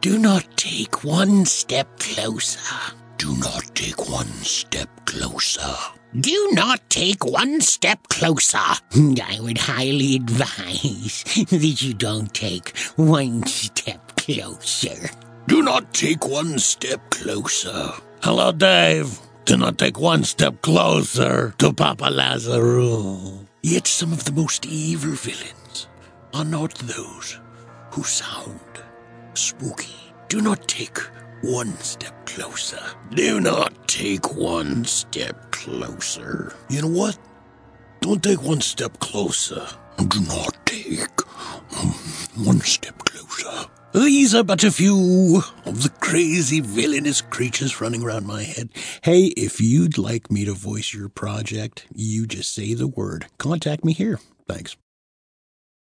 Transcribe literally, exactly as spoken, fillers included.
Do not take one step closer. Do not take one step closer. Do not take one step closer. I would highly advise that you don't take one step closer. Do not take one step closer. Hello, Dave. Do not take one step closer to Papa Lazarus. Yet some of the most evil villains are not those who sound spooky. Do not take one step closer. Do not take one step closer. You know what? Don't take one step closer. Do not take one step closer. These are but a few of the crazy villainous creatures running around my head. Hey, if you'd like me to voice your project, you just say the word. Contact me here. Thanks.